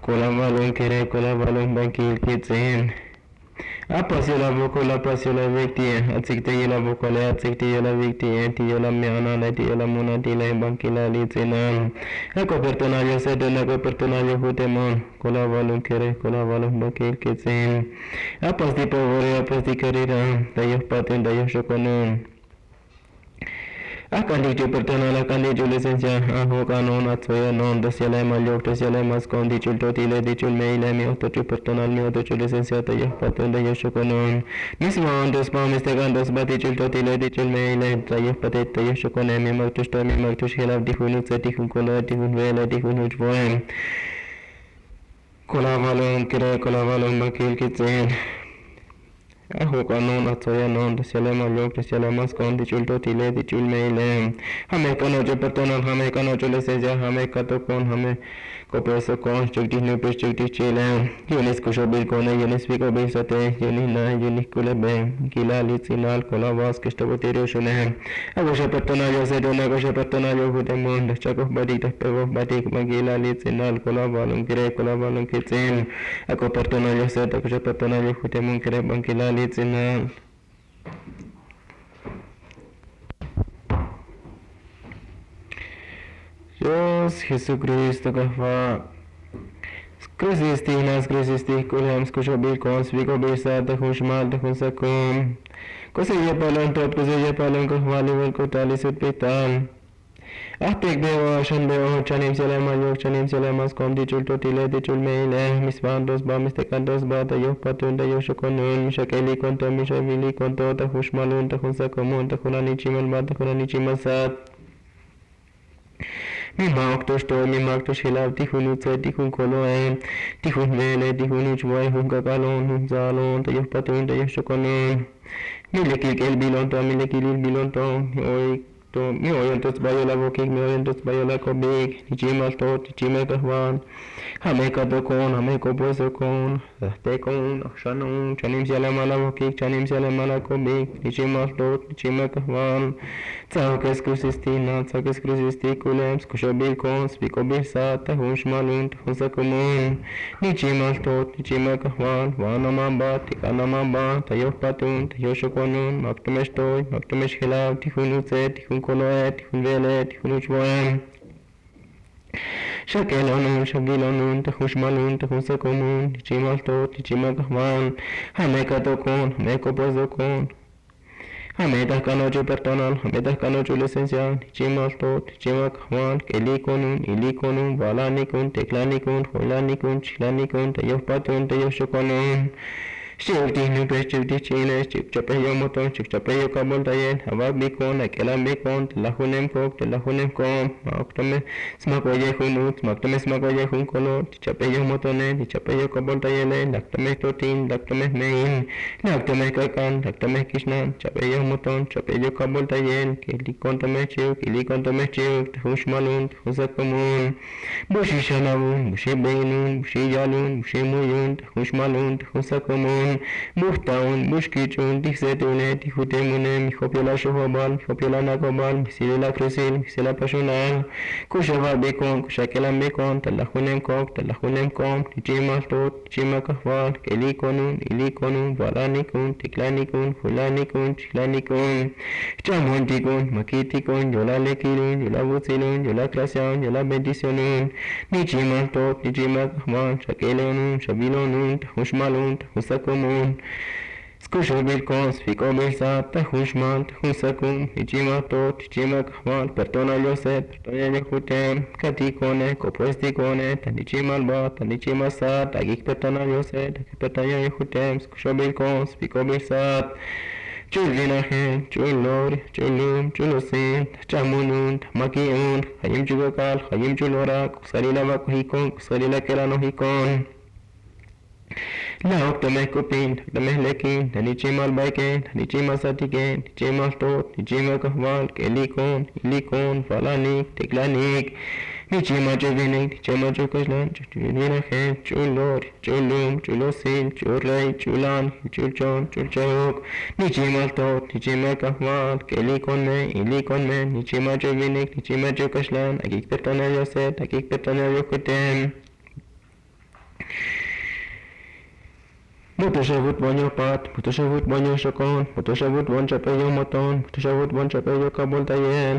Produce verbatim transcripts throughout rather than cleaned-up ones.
Kola balon kere kola balon bakil kitsen. Apasio la voco la pasio la victie, atsikte la vocole, atsikte la victie, tio la meana, la tio la monatila e banquila litzina. Ecco personaggio se donaco personaggio hutemon, kola balon kere kola balon bakil kitsen. Apas di povore, apas di carrera, dayos paten, dayos shokonon. Akan dicho personal, akan dicho licencia, aho kanon, atsoya non, dosiala malyok, dosiala maskon, dicho totile, dicho mail, mi otro personal, mi otro licencia, tayo patun, tayo shokonon. Mismo dos pa, mistegan dos ba, dicho totile, dicho mail, tayo patet, tayo shokonon, mi magtus to, mi magtus hilab, dihunut sa, dihun kola, dihun vela, dihun hujvoem. Kola valon, kira, kola valon, bakil kitsen. Aho kanon atsoya non dosiala malyok dosiala maskon dichul totile dichul maile hame kano jo personal hame kano jo licencia hame kato kon hame kopeso kon chukti nu pes chukti chile yunis kusho bil kone yunis viko bil sate yunis na yunis kule be kila litsinal kola vas kisto botirio shune agosha personal yo se dona agosha personal yo hute mond chako badik tapego badik magila litsinal kola balon kire kola balon kitsin ako personal yo se agosha personal yo hute mond kire bankila litsinal. Dios Jesucristo kahva Skrisisti nas skrisisti kulhem skushabil kon sviko bisa ta khushmal ta khusakum kose ye palan top kose ye palan kahva level ko tali sut pitan Ahtek bewa shan bewa chanim selam ayok chanim selam as kom di chul totile di chul meile misban dos ba mistekan dos ba ta yok patun ta yok shokonun mishakeli konto mishavili konto ta khushmalun ta khusakumun ta khulani chimal ba ta khulani chimasat Mi magtos to mi magtos hilav tihun utse tihun koloe tihun vele tihun uchvoy hun kakalon hun zalon ta yok patun ta yok shokonun mi lekil kel bilon to mi lekil bilon to oi to mi oyentos bayola vokik mi oyentos bayola kobik nichimal to nichimal kahwan hame kato kon hame koposo kon te kon shanun chanim siala mala vokik chanim siala mala kobik nichimal to nichimal kahwan tsakes krusistina tsakes krusisti kulem skushabil kon spikobil sa tahun shmalun tahun sakumun nichimal to nichimal kahwan wanama ba tikanama ba tayo patun tayo shokonun maktumesh toy maktumesh hilav tihun utse tihun koloe tihun vele tihun uchvoem Shakelonun shagilonun tahushmalun tahusakomun nichimal to nichimal kahwan hame katokon hame kopozokon hame tahkanocho personal hame tahkanocho licencia nichimal to nichimal kahwan kelikonun ilikonun valanikun teklanikun holanikun chilanikun tayoh patun tayoh shokonun Shukti nupes shukti chile shuk chapeyo moton shuk chapeyo kabol tayen habab bikon akelam bikon telahunem kok telahunem kom maktame smakoye hunut maktame smakoye hun kolo chapeyo motone chapeyo kabol tayele laktame totin laktame mein laktame kakan laktame kishnan chapeyo moton chapeyo kabol tayen kelikon tame chuk kelikon tame chuk hushmalun husakumun bushi shalawun bushi beinun bushi yalun bushi muyun hushmalun husakumun Muhtaun, Mushkichun, Dixetune, Tihutemune, Mihopiola Shohobal, Mihopiola Nagobal, Misila Crusil, Misila Pashunal, Kushava Bacon, Kushakelam Bacon, Talahunem Kok, Talahunem Kom, Nichima Tot, Nichima Kahwal, Kelikonun, Ilikonun, Valanikun, Tiklanikun, Hulanikun, Chilanikun, Chamontikun, Makitikun, Yola Lekilun, Yola Butsilun, Yola Krasian, Yola Bendicionun, Nichima Tot, Nichima Kahwal, Shakelonun, Shabilonun, Tahushmalun, Tahusakum. Skusho bilkon, spiko bilsa, tahushman, tahusakum, ichima tot, ichima kahwan, pertona yoset, pertona yahutem, katikone, kopuestikone, tanichima alba, tanichima sat, agik pertona yoset, agik pertona yahutem, skusho bilkon, spiko bilsat, chulvinahe, chulor, chulum, chulusin, chamunun, makiun, hayim chugakal, hayim chulora, kusalila vakuhikon, kusalila kelanohikon. La octame copin, la mehlekin, la nichimal baiken, la nichimal satiken, nichimal tot, nichimal kahwal, kelikon, ilikon, falanik, teklanik, nichimal jovinik, nichimal jokoslan, chuvinahe, chulor, chulum, chulosin, churrey, chulan, chulchon, chulchayok, nichimal tot, nichimal kahwal, kelikon me, ilikon me, nichimal jovinik, nichimal jokoslan, agik pertana yoset, agik pertana yokutem. Mutoshavut banyo pat, mutoshavut banyo shokon, mutoshavut bon chapeyo moton, mutoshavut bon chapeyo kabul tayen.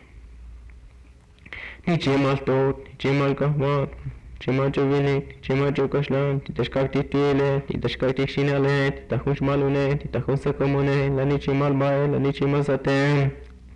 Nichimal tot, nichimal kahmat, nichimal chuvinik, nichimal chukashlan, titashkakti tiele, titashkakti shinale, titahush malune, titahush sakomune, la nichimal bae, la nichimal satem.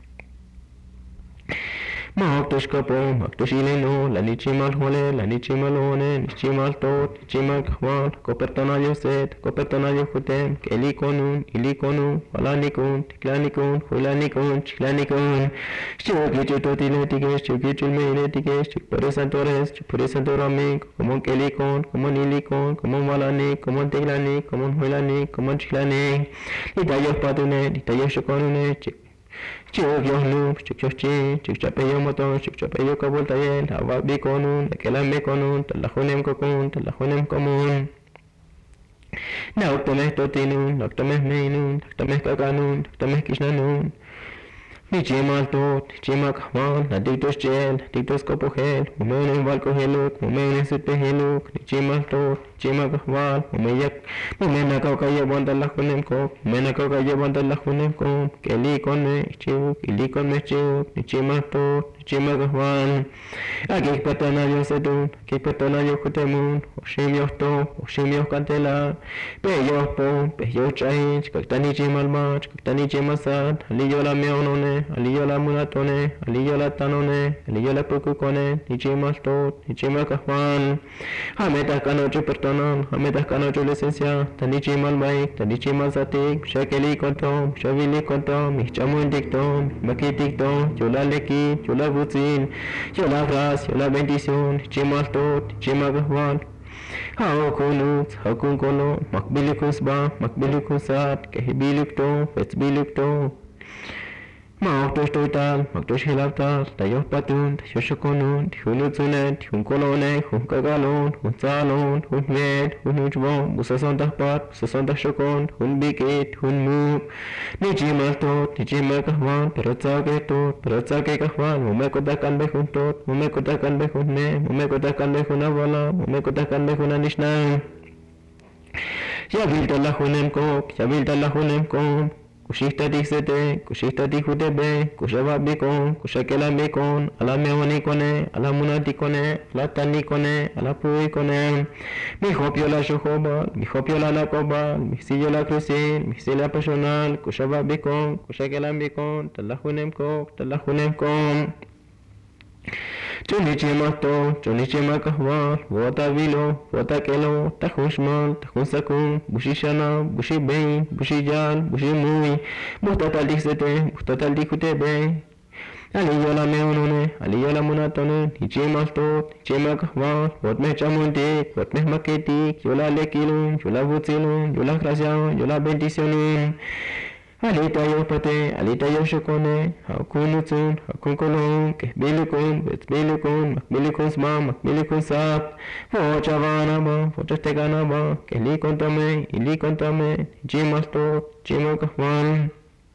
Maktoshkapo, maktoshileno, la nichimal hole, la nichimal one, nichimal tot, nichimal kahwan, kopertonayo set, kopertonayo hutem, kelikonun, ilikonun, walanikun, tiklanikun, huilanikun, chiklanikun, chukichu totiletiques, chukichu meiletiques, chupores chupores como kelikon, como nilikon, como walanik, como tiklanik, como huilanik, como chiklanik, litayos patune, litayos shokonune, Chuk yo nu, chuk yo chi, chuk chapeyo moton, chuk chapeyo kabul tayen, hawak bikonun, lekelam bikonun, talahunem kokun, talahunem komun. Nauktomes totinun, naktomes meinun, naktomes kakanun, naktomes kishnanun. Nichimal tot, nichimal kahman, nadiktos chel, nadiktos kopogel, mumeunen valkoheluk, mumeunen suteheluk, nichimal tot, nichimal kahman, mumeyak, mumena kaukaya bandalahunem kok, mumena kaukaya bandalahunem kok, kelikone chuk, ilikone chuk, nichimal tot, nichimal kahman. Akik patana yo sedun, akik patana yo kutemun, oshim yo to, oshim yo kantela, peyo po, peyo chahich, kaktani chimal mach, kaktani chimal sad, aliyo la meonone, aliyo la mulatone, aliyo la tanone, aliyo la pukukone, nichimal tot, nichimal kahman. Hametas kanocho personal, hametas kanocho licencia, tanichimal baik, tanichimal satik, shakeli kontom, shavili kontom, michamun dictom, makitiktom, yola leki, yola butzin, yola gras, yola bendición, nichimal tot, nichimal kahman. Haokunut, hakunkolo, makbilikus ba, makbilikusat, kehibilikto, fetzbilikto. Maktos total, maktos hilaptal, tayos patun, tayos shokonun, tihulutsunet, tihunkolone, hunkagalon, hunsalon, hunmed, hunujbon, busason tahpat, busason shokon, hunbikit, hunmu. Nichimal tot, nichimal kahwan, perotzake tot, perotzake kahwan, mumekotakan behun tot, mumekotakan behun ne, mumekotakan behun avala, mumekotakan behun anishnan. Yavilta la hunem kok, yavilta la hunem kom. Kushista dixete, kushista dixutebe, kushaba bikon, kushakelam bikon, ala meonikone, ala munatikone, ala tanikone, ala puikone. Mi hopio la shohoba, mi hopio la lakoba, mi sillo la crucin, mi silla personal, kushaba bikon, kushakelam bikon, talahunem kok, talahunem kom. Chunichima to, chunichima kahwa, wata vilo, wata kelo, tahushmal, tahunsakun, bushishana, bushibein, bushijal, bushimui, bustatal dixete, bustatal dixutebe. Aliyo la meonone, aliyo la munatone, nichima to, nichima kahwa, wotme chamuntik, wotme maketik, yola lekilun, yola butzilun, yola graciaun, yola bendicionun. Alita yo pate, alita yo shokone, hakunutsun, hakunkolon, kehbilikun, betzbilikun, makbilikun sma, makbilikun sap, fochavanaba, fochasteganaba, kelikontame, ilikontame, jimasto, jimakahwan.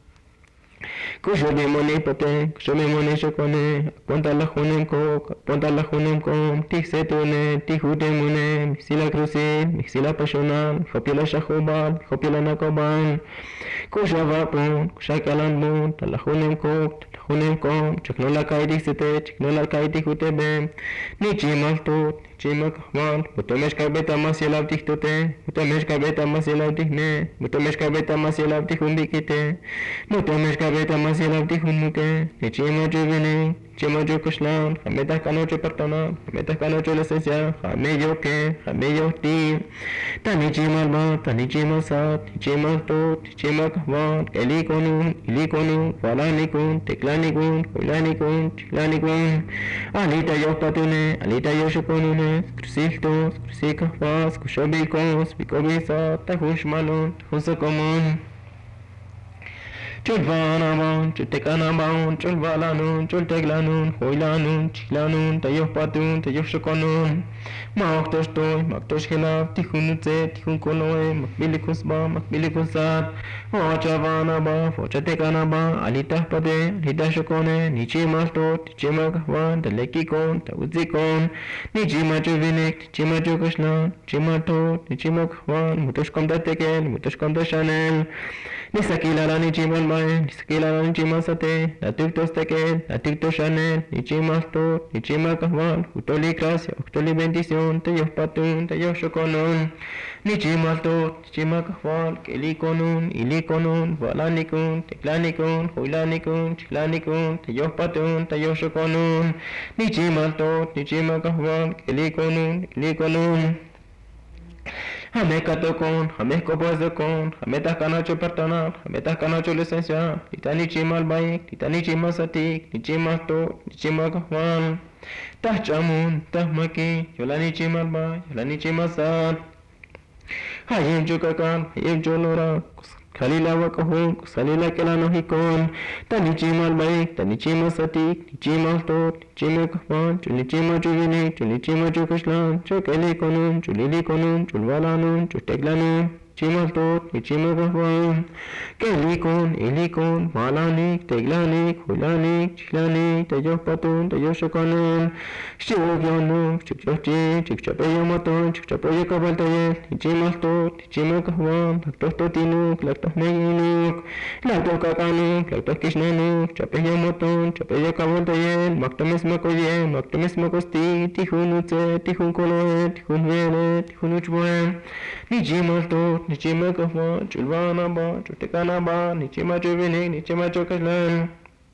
Kusho bimoni pate, kusho bimoni shokone, aponta la hunem kok, aponta la hunem kom, tixetune, tijutemune, mixila crucin, mixila pasional, hopila shahubal, hopila nakoban. Kusha vapon, kusha kalanbon, talahunem kok, talahunem kom, chaknola kai dixete, chaknola kai tijutebe, nichimal tot, nichimal kahwan, mutomesh kabeta masielav tijtote, mutomesh kabeta masielav tijne, mutomesh kabeta masielav tijumbikite, mutomesh kabeta masielav tijunmuke, nichima juvene, nichima jukushlan, hametas kanocho partona, hametas kanocho licencia, hameyo ke, hameyo ti, tanichimal ba, tanichimal sat, nichimal tot, nichimal kahwan, elikonun, ilikonun, walanikun, teklanikun, huilanikun, chiklanikun, alita yo patune, alita yo shokonune, cruciltos, crucicahwas, kushobikos, bikobisa, tahushmalon, tahusakomon. Chulvanabon, Chutekanabon, Chulvalanun, Chulteglanun, Hoilanun, Chilanun, Tayohpatun, Tayoshokonun, Maktostoy, Maktoshkela, Tihunutze, Tihunkoloe, Makbilikusba, Makbilikusat, Ochavanaba, Fochatekanaba, Alitahpade, Lidashokone, Nichimasto, Tichimakwan, Telekikon, Tawuzikon, Nichimachuvinik, Nichimachukashlan, Chimato, Nichimakwan, Mutoshkom Datekel, Mutoshkom Dashanel, Nisakila la Nichimal Mae, Nisakila la Nichimasate, la Tictos Tekel, la Tictos Chanel, Nichimasto, Nichimakwan, Utoli Gracia, Utoli Bendición, Teyos Patun, Teyos Shokonon, Nichimalto, Nichimakwan, Kelikonun, Ilikonun, Valanikun, Teklanikun, Huilanikun, Chilanikun, Teyos Patun, Teyos Shokonun, Nichimalto, Nichimakwan, Kelikonun, Ilikonun, Hamekatokon, Hamekopozokon, Hametakanacho personal, Hametakanacho licencia, Titanichimal Baik, Titanichimal Satik, Nichimato, Nichimakwan, Tachamun, Tahmaki, Yolanichimal Bay, Yolanichimal Sat, Hayem Chukakan, Hayem Cholora, Kalila Wakahun, Salila Kelano Hikon, Tanichimal Baik, Tanichimal Satik, Nichimal Tot, Nichimakwan, Chulichima Chuvini, Chulichima Chukashlan, Chukelikonun, Chulilikonun, Chulvalanun, Chuteglanun, Chimaltot, Nichimakwan, Kelikon, Ilikon, Malanik, Teglanik, Hulanik, Chilanik, Tayopatun, Tayoshokanun, Shugyanuk, Chukchochi, Chukchapeyomaton, Chukchapoyakabaltayel, Nichimaltot, Nichimakwan, Lactostotinuk, Lactosneginuk, Lactokakanuk, Lactokishnanuk, Chapeyomaton, Chapeyakabaltayel, Maktomismakoye, Maktomismakosti, Tihunutze, Tihunkoloe, Tihunvele, Tihunuchbuen, Nichimaltot, Nichimakwan, Chulvanaba, Chutekanaba, Nichimachuvini, Nichimachokaslan,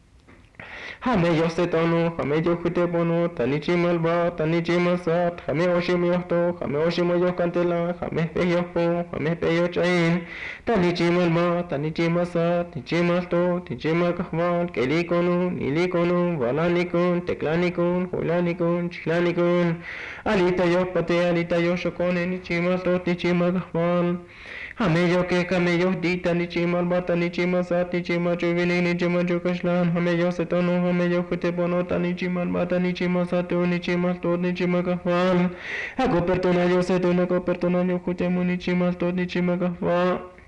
Hame Yosetonu, Hame Yokutebono, Tanichimalba, Tanichimasat, Hame Oshimyoto, Hame Oshimoyokantela, Hame Peyopo, Hame Peyochain, Tanichimalba, Tanichimasat, Nichimalto, Nichimakahwan, Kelikonu, Nilikonu, Valanikun, Teklanikun, Hulanikun, Chilanikun, Alita Yopate, Alita Yoshokone, Nichimalto, Nichimakahwan, Hameyo que camello dita nichimal bata nichimasat nichima chuvini nichima chukashlan hameyo setono hameyo kutebono tanichimal bata nichimasatu nichimal tot nichima kahwan Ako pertonayo setono ko pertonayo kutemu nichimal tot nichima kahwan